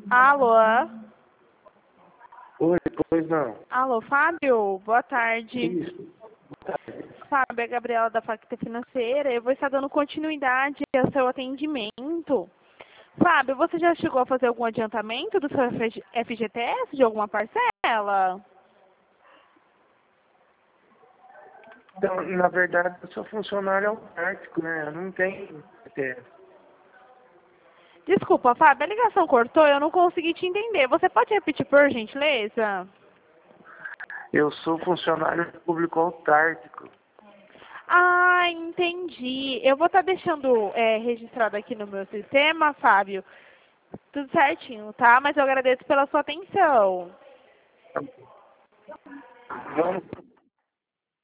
Alô? Oi, pois não. Alô, Fábio? Boa tarde. Isso. Fábio, é a Gabriela da Facta Financeira. Eu vou estar dando continuidade ao seu atendimento. Fábio, você já chegou a fazer algum adiantamento do seu FGTS de alguma parcela? Então, na verdade, eu sou funcionário autárquico, né? Eu não tenho CTS. Desculpa, Fábio, a ligação cortou, eu não consegui te entender. Você pode repetir, por gentileza? Eu sou funcionário público autárquico. Ah, entendi. Eu vou estar deixando registrado aqui no meu sistema, Fábio. Tudo certinho, tá? Mas eu agradeço pela sua atenção. Vamos